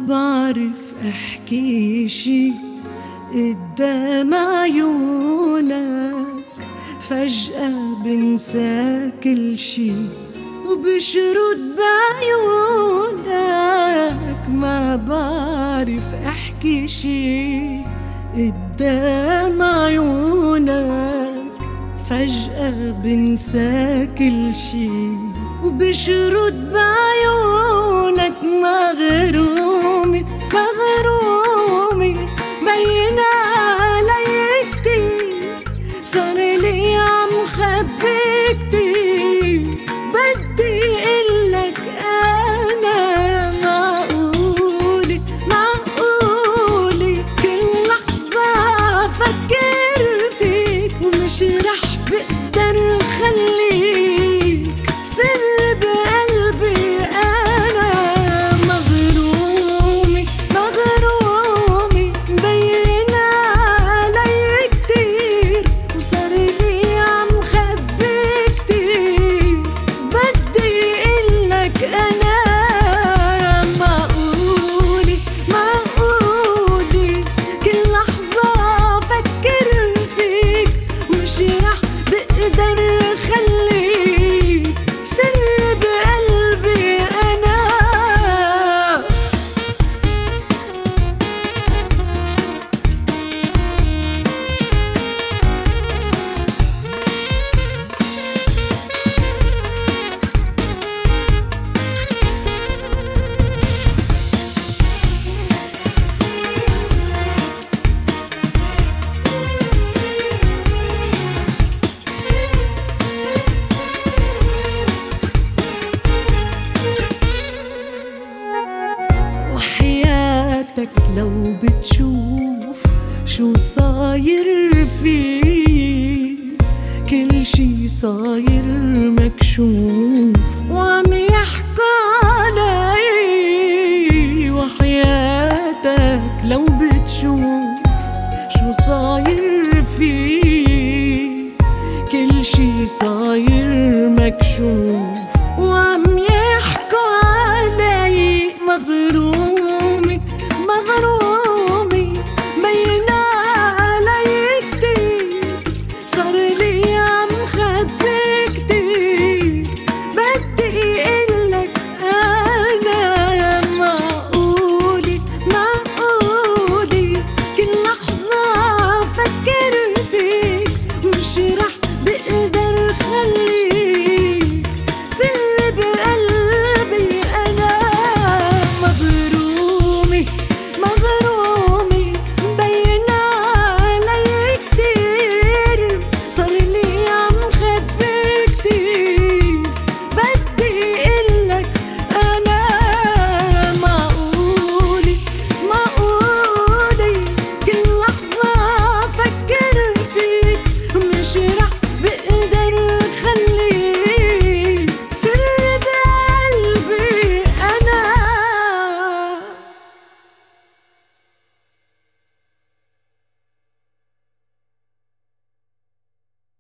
بعرف احكي شي قدام عيونك، فجأة بنسى كل شي وبشرد بعيونك. ما بعرف احكي شي قدام عيونك، فجأة بنسى كل شي وبشرد بعيونك. مغرومي مغرومي بين علي كتير، صار لي عم خبي كتير. بدي قلك أنا معقولي معقولي كل لحظة فكر فيك، ومش رح بقدر خليك سر بقلبي. أنا مغرومي مغرومي مبين علي كتير، وصار لي عم خبي كتير. بدي قلك أنا معقولي معقولي كل لحظة فكر فيك، ومش رح بقدر خليك سر بقلبي. أنا وحياتك لو بتشوف شو صاير فيه، كل شي صاير مكشوف.